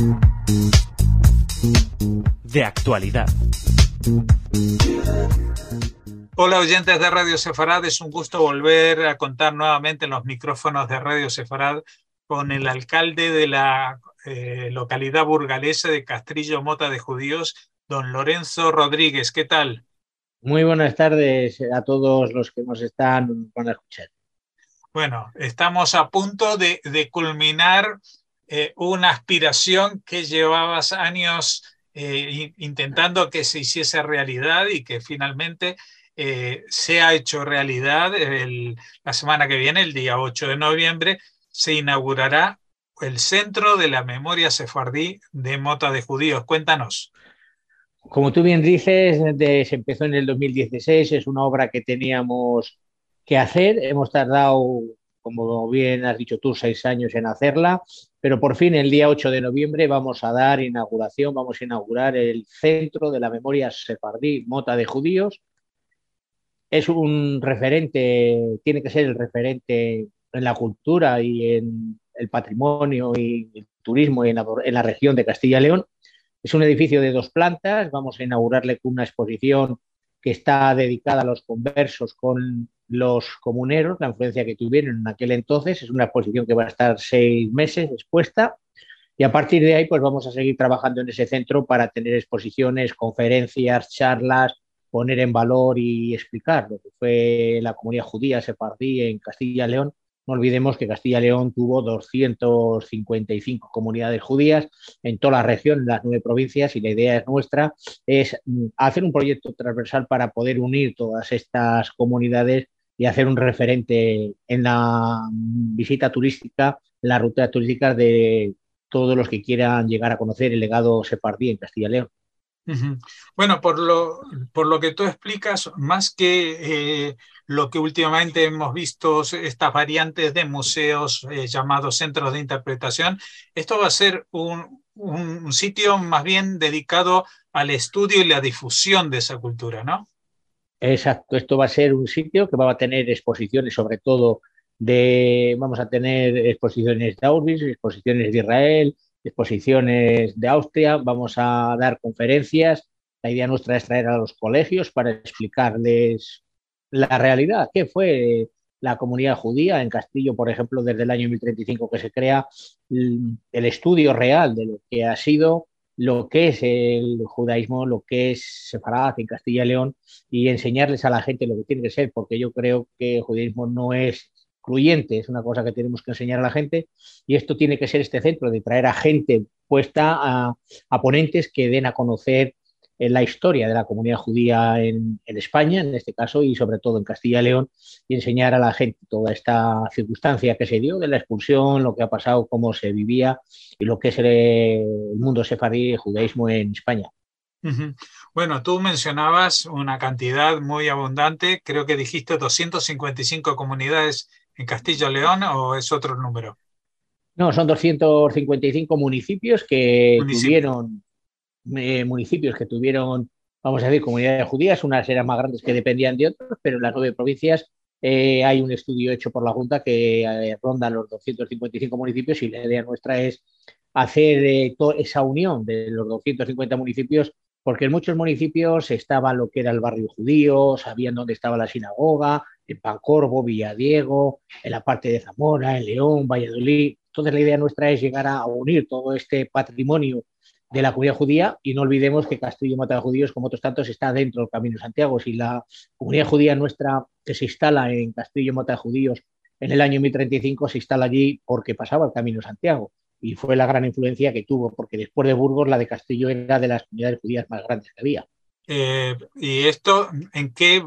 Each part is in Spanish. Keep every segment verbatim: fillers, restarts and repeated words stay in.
De actualidad. Hola oyentes de Radio Sefarad, es un gusto volver a contar nuevamente en los micrófonos de Radio Sefarad con el alcalde de la eh, localidad burgalesa de Castrillo Mota de Judíos, don Lorenzo Rodríguez. ¿Qué tal? Muy buenas tardes a todos los que nos están van a escuchar. Bueno, estamos a punto de, de culminar eh, una aspiración que llevabas años eh, intentando que se hiciese realidad y que finalmente eh, se ha hecho realidad. El, la semana que viene, el día ocho de noviembre, se inaugurará el Centro de la Memoria Sefardí de Mota de Judíos. Cuéntanos. Como tú bien dices, de, se empezó en el dos mil dieciséis, es una obra que teníamos que hacer. Hemos tardado, como bien has dicho tú, seis años en hacerla, pero por fin el día ocho de noviembre vamos a dar inauguración, vamos a inaugurar el Centro de la Memoria Sefardí Mota de Judíos. Es un referente, tiene que ser el referente en la cultura y en el patrimonio y el turismo en la, en la región de Castilla y León. Es un edificio de dos plantas, vamos a inaugurarle con una exposición que está dedicada a los conversos con los comuneros, la influencia que tuvieron en aquel entonces. Es una exposición que va a estar seis meses expuesta y a partir de ahí pues vamos a seguir trabajando en ese centro para tener exposiciones, conferencias, charlas, poner en valor y explicar lo que fue la comunidad judía sefardí en Castilla y León. No olvidemos que Castilla y León tuvo doscientas cincuenta y cinco comunidades judías en toda la región, en las nueve provincias, y la idea es nuestra es hacer un proyecto transversal para poder unir todas estas comunidades y hacer un referente en la visita turística, en la ruta turística de todos los que quieran llegar a conocer el legado sefardí en Castilla y León. Uh-huh. Bueno, por lo, por lo que tú explicas, más que eh, lo que últimamente hemos visto, estas variantes de museos eh, llamados centros de interpretación, esto va a ser un, un sitio más bien dedicado al estudio y la difusión de esa cultura, ¿no? Exacto, esto va a ser un sitio que va a tener exposiciones, sobre todo de, vamos a tener exposiciones de Auschwitz, exposiciones de Israel, exposiciones de Austria, vamos a dar conferencias. La idea nuestra es traer a los colegios para explicarles la realidad, qué fue la comunidad judía en Castillo, por ejemplo, desde el año mil treinta y cinco que se crea el estudio real de lo que ha sido, lo que es el judaísmo, lo que es Sefarad en Castilla y León, y enseñarles a la gente lo que tiene que ser, porque yo creo que el judaísmo no es excluyente, es una cosa que tenemos que enseñar a la gente, y esto tiene que ser este centro de traer a gente puesta, a, a ponentes que den a conocer la historia de la comunidad judía en, en España, en este caso, y sobre todo en Castilla y León, y enseñar a la gente toda esta circunstancia que se dio de la expulsión, lo que ha pasado, cómo se vivía y lo que es el, el mundo sefardí, el judaísmo en España. Uh-huh. Bueno, tú mencionabas una cantidad muy abundante, creo que dijiste doscientas cincuenta y cinco comunidades en Castilla y León, ¿o es otro número? No, son doscientos cincuenta y cinco municipios que Municipio. tuvieron, eh, municipios que tuvieron, vamos a decir, comunidades judías, unas eran más grandes que dependían de otras, pero en las nueve provincias eh, hay un estudio hecho por la Junta que eh, ronda los doscientos cincuenta y cinco municipios, y la idea nuestra es hacer eh, toda esa unión de los doscientos cincuenta municipios, porque en muchos municipios estaba lo que era el barrio judío, sabían dónde estaba la sinagoga, en Pancorbo, Villadiego, en la parte de Zamora, en León, Valladolid. Entonces la idea nuestra es llegar a unir todo este patrimonio de la comunidad judía, y no olvidemos que Castrillo Mota de Judíos, como otros tantos, está dentro del Camino de Santiago. Si la comunidad judía nuestra que se instala en Castrillo Mota de Judíos en el año mil treinta y cinco se instala allí porque pasaba el Camino de Santiago, y fue la gran influencia que tuvo, porque después de Burgos la de Castillo era de las comunidades judías más grandes que había. Eh, ¿Y esto en qué,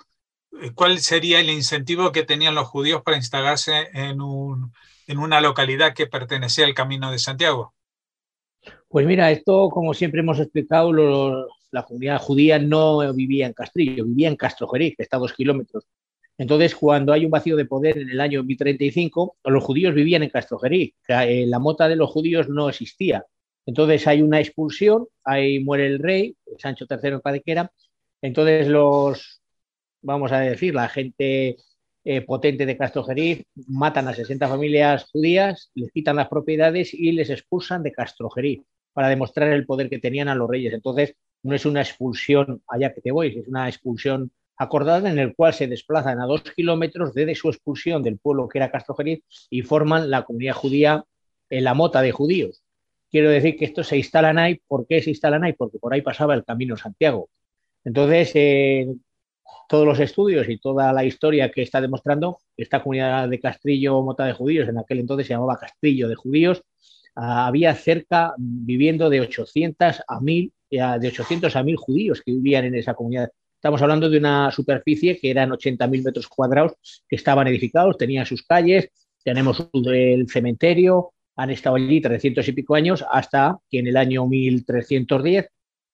cuál sería el incentivo que tenían los judíos para instalarse en, un, en una localidad que pertenecía al Camino de Santiago? Pues mira, esto, como siempre hemos explicado, lo, la comunidad judía no vivía en Castrillo, vivía en Castrojeriz, que está a dos kilómetros. Entonces, cuando hay un vacío de poder en el año mil treinta y cinco, los judíos vivían en Castrojeriz. La mota de los judíos no existía. Entonces hay una expulsión, ahí muere el rey, Sancho tercero en Padequera. Entonces los, vamos a decir, la gente eh, potente de Castrojeriz, matan a sesenta familias judías, les quitan las propiedades y les expulsan de Castrojeriz para demostrar el poder que tenían a los reyes. Entonces, no es una expulsión allá que te voy, es una expulsión acordada en el cual se desplazan a dos kilómetros desde su expulsión del pueblo que era Castrojeriz y forman la comunidad judía en la mota de judíos. Quiero decir que estos se instalan ahí. ¿Por qué se instalan ahí? Porque por ahí pasaba el Camino Santiago. Entonces, eh, todos los estudios y toda la historia que está demostrando, esta comunidad de Castrillo, mota de judíos, en aquel entonces se llamaba Castrillo de Judíos, había cerca, viviendo de ochocientos a mil, de ochocientos a mil judíos que vivían en esa comunidad. Estamos hablando de una superficie que eran ochenta mil metros cuadrados, que estaban edificados, tenían sus calles, tenemos el cementerio, han estado allí trescientos y pico años, hasta que en el año mil trescientos diez,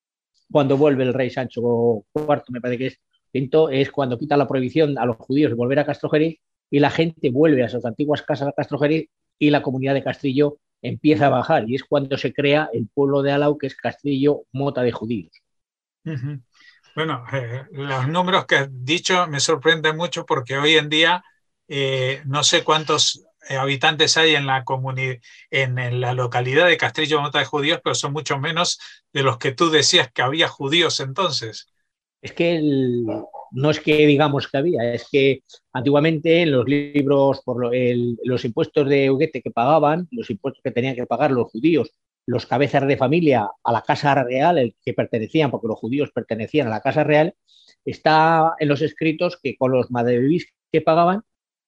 cuando vuelve el rey Sancho cuarto, me parece que es, quinto, es cuando quita la prohibición a los judíos de volver a Castrojeriz y la gente vuelve a sus antiguas casas a Castrojeriz y la comunidad de Castrillo empieza a bajar, y es cuando se crea el pueblo de Alau, que es Castrillo, mota de judíos. Uh-huh. Bueno, eh, los números que has dicho me sorprenden mucho porque hoy en día eh, no sé cuántos habitantes hay en la comunidad, en, en la localidad de Castrillo, mota de judíos, pero son mucho menos de los que tú decías que había judíos entonces. Es que el, no es que digamos que había, es que antiguamente en los libros, por lo, el, los impuestos de Huguete que pagaban, los impuestos que tenían que pagar los judíos, los cabezas de familia a la Casa Real, el que pertenecían, porque los judíos pertenecían a la Casa Real, está en los escritos que con los madrevis que pagaban,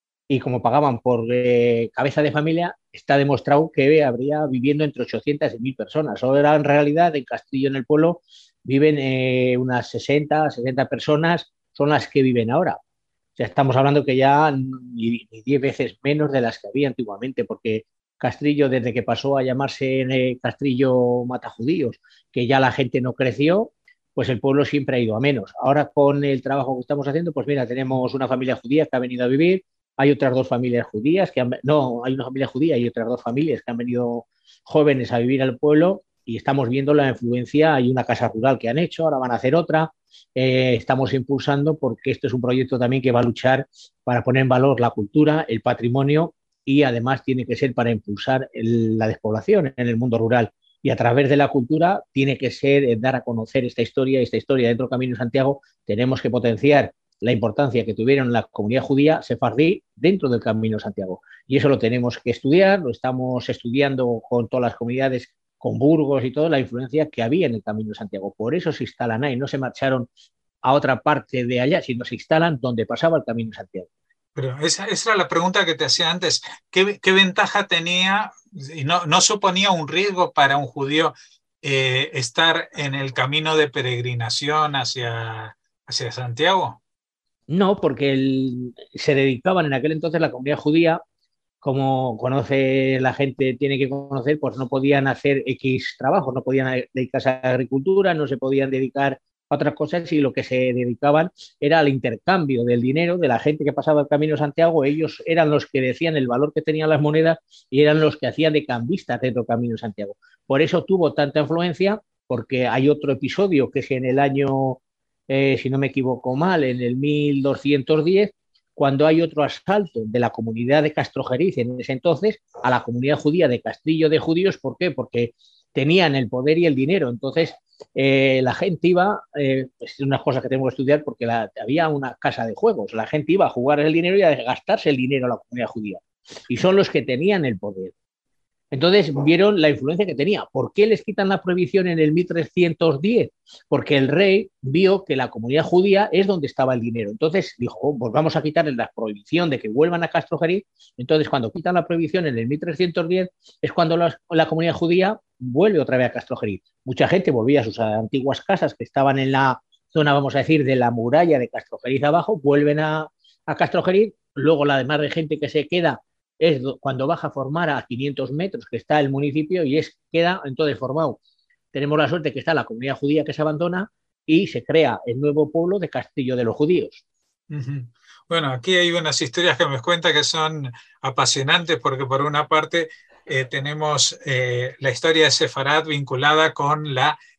y como pagaban por eh, cabeza de familia, está demostrado que habría viviendo entre ochocientas y mil personas. Ahora, en realidad, en Castrillo, en el pueblo, viven eh, unas sesenta, setenta personas, son las que viven ahora. O sea, estamos hablando que ya ni, ni diez veces menos de las que había antiguamente, porque Castrillo, desde que pasó a llamarse eh, Castrillo Mata Judíos, que ya la gente no creció, pues el pueblo siempre ha ido a menos. Ahora, con el trabajo que estamos haciendo, pues mira, tenemos una familia judía que ha venido a vivir, hay otras dos familias judías que han, no, hay una familia judía y otras dos familias que han venido jóvenes a vivir al pueblo, y estamos viendo la influencia. Hay una casa rural que han hecho, ahora van a hacer otra. Eh, estamos impulsando, porque esto es un proyecto también que va a luchar para poner en valor la cultura, el patrimonio, y además tiene que ser para impulsar el, la despoblación en el mundo rural. Y a través de la cultura tiene que ser eh, dar a conocer esta historia, esta historia dentro del Camino de Santiago. Tenemos que potenciar la importancia que tuvieron la comunidad judía sefardí dentro del Camino de Santiago. Y eso lo tenemos que estudiar, lo estamos estudiando con todas las comunidades, con Burgos y todo, la influencia que había en el Camino de Santiago. Por eso se instalan ahí, no se marcharon a otra parte de allá, sino se instalan donde pasaba el Camino de Santiago. Pero esa, esa era la pregunta que te hacía antes. ¿Qué, qué ventaja tenía, y no, no suponía un riesgo para un judío eh, estar en el camino de peregrinación hacia, hacia Santiago? No, porque el, se dedicaban en aquel entonces la comunidad judía, como conoce la gente, tiene que conocer, pues no podían hacer X trabajos, no podían dedicarse a la agricultura, no se podían dedicar a otras cosas, y lo que se dedicaban era al intercambio del dinero de la gente que pasaba el Camino de Santiago. Ellos eran los que decían el valor que tenían las monedas y eran los que hacían de cambistas dentro del Camino de Santiago. Por eso tuvo tanta influencia, porque hay otro episodio que es en el año, eh, si no me equivoco mal, en el mil doscientos diez, cuando hay otro asalto de la comunidad de Castrojeriz en ese entonces a la comunidad judía de Castrillo de Judíos. ¿Por qué? Porque tenían el poder y el dinero. Entonces, eh, la gente iba, eh, es una cosa que tenemos que estudiar, porque la, había una casa de juegos, la gente iba a jugar el dinero y a gastarse el dinero a la comunidad judía, y son los que tenían el poder. Entonces vieron la influencia que tenía. ¿Por qué les quitan la prohibición en el mil trescientos diez? Porque el rey vio que la comunidad judía es donde estaba el dinero. Entonces dijo, oh, pues vamos a quitarles la prohibición de que vuelvan a Castrojeriz. Entonces, cuando quitan la prohibición en el mil trescientos diez, es cuando la, la comunidad judía vuelve otra vez a Castrojeriz. Mucha gente volvía a sus antiguas casas que estaban en la zona, vamos a decir, de la muralla de Castrojeriz abajo, vuelven a, a Castrojeriz. Luego la demás de gente que se queda es cuando baja a formar a quinientos metros, que está el municipio, y es queda entonces formado. Tenemos la suerte que está la comunidad judía que se abandona y se crea el nuevo pueblo de Castrillo de los Judíos. Uh-huh. Bueno, aquí hay unas historias que me cuentan que son apasionantes, porque por una parte eh, tenemos eh, la historia de Sefarad vinculada con la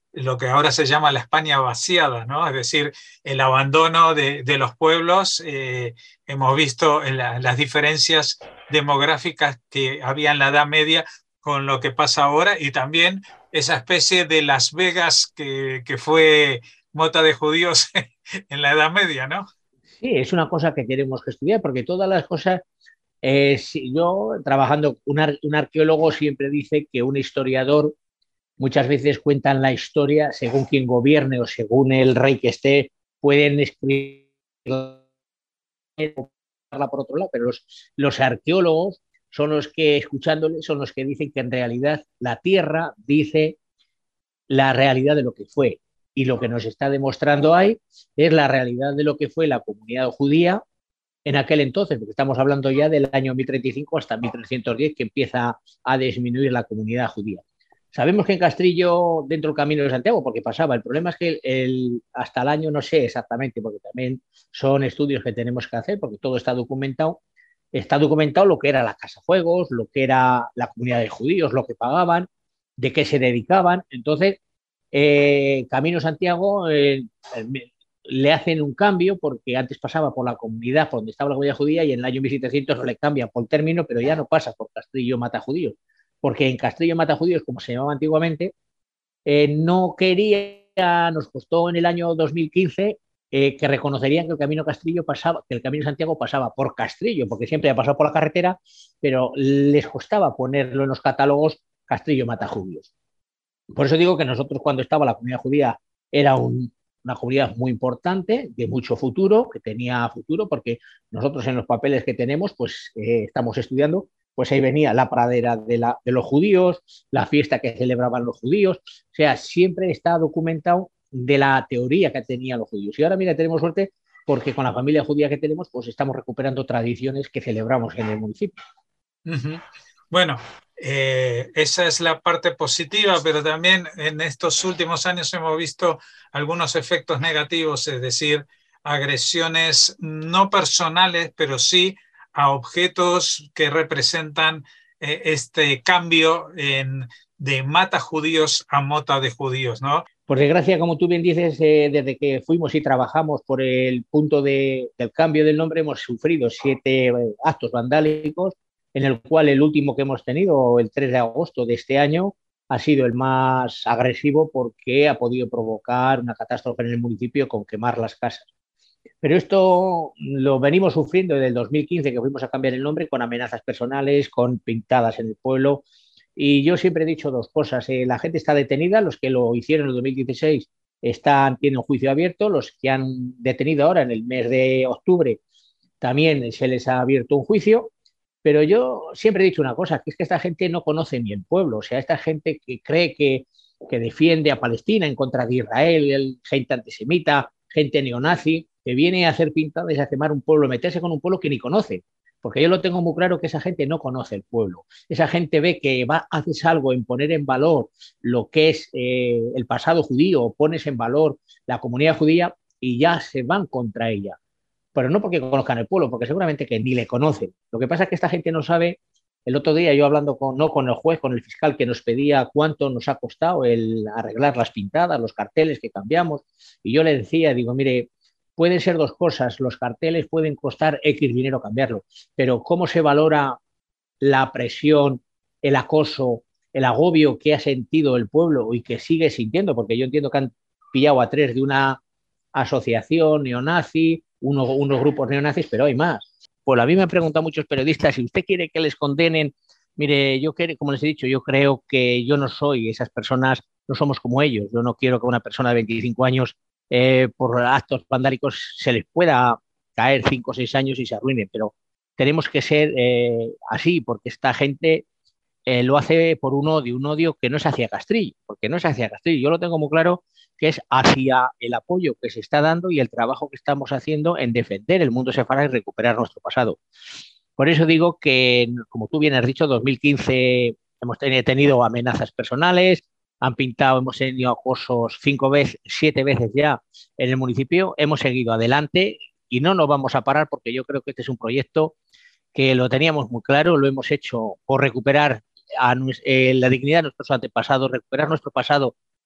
lo que ahora se llama la España vaciada, ¿no? Es decir, el abandono de, de los pueblos. Eh, hemos visto la, las diferencias demográficas que había en la Edad Media con lo que pasa ahora, y también esa especie de Las Vegas que, que fue mota de judíos en la Edad Media, ¿no? Sí, es una cosa que tenemos que estudiar porque todas las cosas, eh, si yo trabajando, un, ar, un arqueólogo siempre dice que un historiador muchas veces cuentan la historia según quien gobierne o según el rey que esté, pueden escribirla por otro lado, pero los, los arqueólogos son los que, escuchándoles, son los que dicen que en realidad la tierra dice la realidad de lo que fue. Y lo que nos está demostrando ahí es la realidad de lo que fue la comunidad judía en aquel entonces, porque estamos hablando ya del año mil treinta y cinco hasta mil trescientos diez, que empieza a disminuir la comunidad judía. Sabemos que en Castrillo, dentro del Camino de Santiago, porque pasaba, el problema es que el, el, hasta el año no sé exactamente, porque también son estudios que tenemos que hacer, porque todo está documentado, está documentado lo que era la Casa Fuegos, lo que era la comunidad de judíos, lo que pagaban, de qué se dedicaban. Entonces, eh, Camino Santiago eh, le hacen un cambio, porque antes pasaba por la comunidad por donde estaba la comunidad judía, y en el año mil setecientos no le cambian por término, pero ya no pasa por Castrillo Mata Judíos, porque en Castrillo Mata Judíos, como se llamaba antiguamente, eh, no quería, nos costó en el año dos mil quince eh, que reconocerían que el Camino Castrillo pasaba, que el Camino Santiago pasaba por Castrillo, porque siempre ha pasado por la carretera, pero les costaba ponerlo en los catálogos Castrillo Mata Judíos. Por eso digo que nosotros, cuando estaba la comunidad judía, era un, una comunidad muy importante, de mucho futuro, que tenía futuro, porque nosotros en los papeles que tenemos, pues eh, estamos estudiando, pues ahí venía la pradera de, la, de los judíos, la fiesta que celebraban los judíos, o sea, siempre está documentado de la teoría que tenían los judíos. Y ahora, mira, tenemos suerte porque con la familia judía que tenemos, pues estamos recuperando tradiciones que celebramos en el municipio. Uh-huh. Bueno, eh, esa es la parte positiva, pero también en estos últimos años hemos visto algunos efectos negativos, es decir, agresiones no personales, pero sí a objetos que representan eh, este cambio en, de mata judíos a mota de judíos, ¿no? Por desgracia, como tú bien dices, eh, desde que fuimos y trabajamos por el punto de, del cambio del nombre, hemos sufrido siete eh, actos vandálicos, en el cual el último que hemos tenido, el tres de agosto de este año, ha sido el más agresivo porque ha podido provocar una catástrofe en el municipio con quemar las casas. Pero esto lo venimos sufriendo desde el dos mil quince, que fuimos a cambiar el nombre, con amenazas personales, con pintadas en el pueblo. Y yo siempre he dicho dos cosas. Eh, la gente está detenida, los que lo hicieron en el dos mil dieciséis están, tienen un juicio abierto, los que han detenido ahora en el mes de octubre también se les ha abierto un juicio. Pero yo siempre he dicho una cosa, que es que esta gente no conoce ni el pueblo. O sea, esta gente que cree que, que defiende a Palestina en contra de Israel, gente antisemita, gente neonazi, que viene a hacer pintadas y a quemar un pueblo, meterse con un pueblo que ni conoce. Porque yo lo tengo muy claro que esa gente no conoce el pueblo. Esa gente ve que va, haces algo en poner en valor lo que es eh, el pasado judío, pones en valor la comunidad judía y ya se van contra ella. Pero no porque conozcan el pueblo, porque seguramente que ni le conocen. Lo que pasa es que esta gente no sabe. El otro día yo hablando con, no con el juez, con el fiscal, que nos pedía cuánto nos ha costado el arreglar las pintadas, los carteles que cambiamos, y yo le decía, digo, mire, pueden ser dos cosas, los carteles pueden costar X dinero cambiarlo, pero ¿cómo se valora la presión, el acoso, el agobio que ha sentido el pueblo y que sigue sintiendo? Porque yo entiendo que han pillado a tres de una asociación neonazi, uno, unos grupos neonazis, pero hay más. Pues a mí me han preguntado muchos periodistas, si usted quiere que les condenen, mire, yo quiero, como les he dicho, yo creo que yo no soy, esas personas no somos como ellos. Yo no quiero que una persona de veinticinco años eh, por actos vandálicos se les pueda caer cinco o seis años y se arruinen, pero tenemos que ser eh, así, porque esta gente eh, lo hace por un odio, un odio que no es hacia Castrillo, porque no es hacia Castrillo. Yo lo tengo muy claro que es hacia el apoyo que se está dando y el trabajo que estamos haciendo en defender el mundo sefardí y recuperar nuestro pasado. Por eso digo que, como tú bien has dicho, dos mil quince hemos tenido amenazas personales, han pintado, hemos tenido acosos cinco veces, siete veces ya en el municipio, hemos seguido adelante y no nos vamos a parar porque yo creo que este es un proyecto que lo teníamos muy claro, lo hemos hecho por recuperar a, eh, la dignidad de nuestros antepasados, recuperar nuestro pasado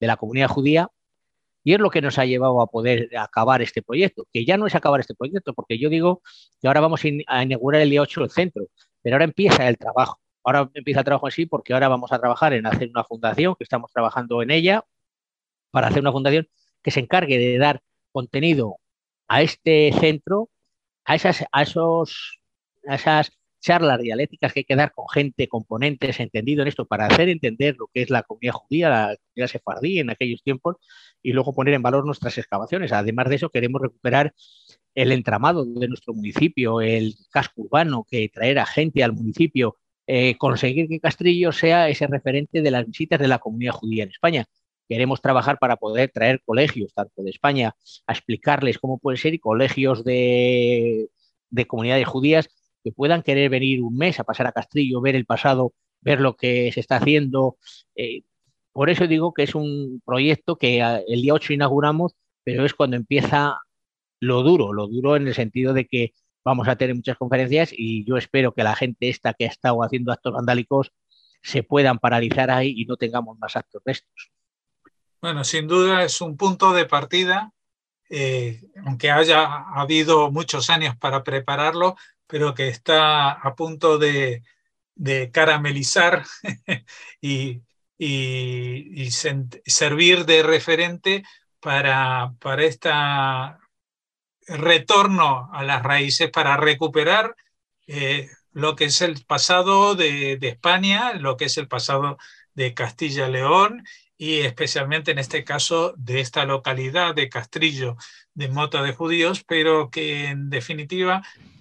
de la comunidad judía, y es lo que nos ha llevado a poder acabar este proyecto, que ya no es acabar este proyecto, porque yo digo que ahora vamos a inaugurar el día ocho el centro, pero ahora empieza el trabajo. Ahora empieza el trabajo así porque ahora vamos a trabajar en hacer una fundación, que estamos trabajando en ella, para hacer una fundación que se encargue de dar contenido a este centro, a esas, a esos, a esas charlas dialécticas que hay que dar con gente, con ponentes entendido en esto, para hacer entender lo que es la comunidad judía, la comunidad sefardí en aquellos tiempos, y luego poner en valor nuestras excavaciones. Además de eso, queremos recuperar el entramado de nuestro municipio, el casco urbano, que traer a gente al municipio, eh, conseguir que Castrillo sea ese referente de las visitas de la comunidad judía en España. Queremos trabajar para poder traer colegios, tanto de España, a explicarles cómo puede ser, y colegios de, de comunidades judías que puedan querer venir un mes a pasar a Castrillo, ver el pasado, ver lo que se está haciendo. Eh, por eso digo que es un proyecto que el día ocho inauguramos, pero es cuando empieza lo duro, lo duro en el sentido de que vamos a tener muchas conferencias, y yo espero que la gente esta que ha estado haciendo actos vandálicos se puedan paralizar ahí y no tengamos más actos de estos. Bueno, sin duda es un punto de partida, eh, aunque haya habido muchos años para prepararlo, pero que está a punto de, de caramelizar y, y, y servir de referente para, para este retorno a las raíces, para recuperar eh, lo que es el pasado de, de España, lo que es el pasado de Castilla y León, y especialmente en este caso de esta localidad de Castrillo de Mota de Judíos, pero que en definitiva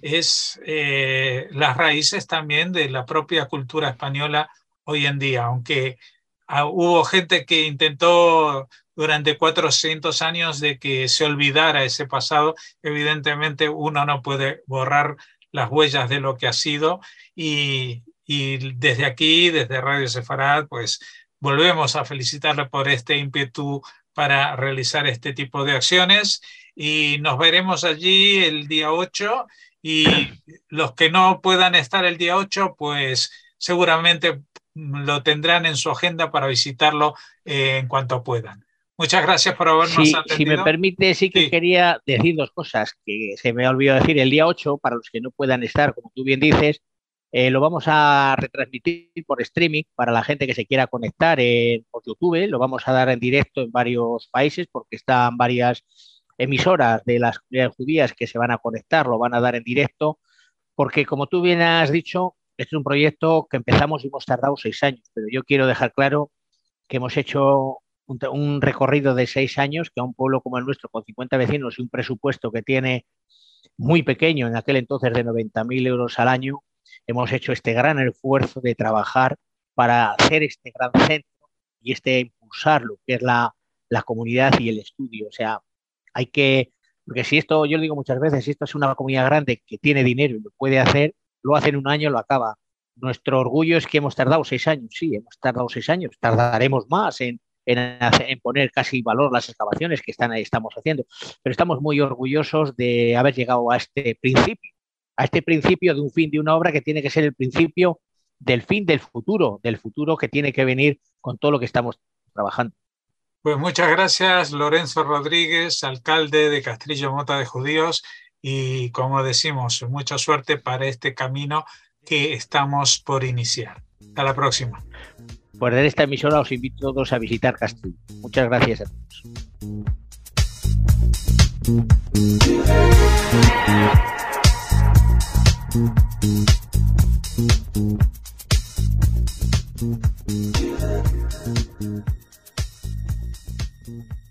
es eh, las raíces también de la propia cultura española hoy en día, aunque uh, hubo gente que intentó durante cuatrocientos años de que se olvidara ese pasado. Evidentemente uno no puede borrar las huellas de lo que ha sido, y, y desde aquí, desde Radio Sefarad, pues volvemos a felicitarle por este ímpetu para realizar este tipo de acciones, y nos veremos allí el día ocho, y los que no puedan estar el día ocho, pues seguramente lo tendrán en su agenda para visitarlo eh, en cuanto puedan. Muchas gracias por habernos sí, atendido. Si me permite, sí que sí. quería decir dos cosas que se me ha olvidado decir. El día ocho, para los que no puedan estar, como tú bien dices, Eh, lo vamos a retransmitir por streaming para la gente que se quiera conectar en, por YouTube. Lo vamos a dar en directo en varios países, porque están varias emisoras de las comunidades judías que se van a conectar, lo van a dar en directo, porque como tú bien has dicho, este es un proyecto que empezamos y hemos tardado seis años, pero yo quiero dejar claro que hemos hecho un, un recorrido de seis años, que a un pueblo como el nuestro, con cincuenta vecinos y un presupuesto que tiene muy pequeño, en aquel entonces de noventa mil euros al año, hemos hecho este gran esfuerzo de trabajar para hacer este gran centro y este impulsar lo que es la, la comunidad y el estudio. O sea, hay que, porque si esto, yo lo digo muchas veces, si esto es una comunidad grande que tiene dinero y lo puede hacer, lo hace en un año, lo acaba. Nuestro orgullo es que hemos tardado seis años, sí, hemos tardado seis años, tardaremos más en, en, hacer, en poner casi valor las excavaciones que están, estamos haciendo, pero estamos muy orgullosos de haber llegado a este principio. a este principio de un fin de una obra que tiene que ser el principio del fin del futuro, del futuro que tiene que venir con todo lo que estamos trabajando. Pues muchas gracias, Lorenzo Rodríguez, alcalde de Castrillo Mota de Judíos, y como decimos, mucha suerte para este camino que estamos por iniciar. Hasta la próxima. Por esta emisora os invito a todos a visitar Castrillo. Muchas gracias a todos. Thank you.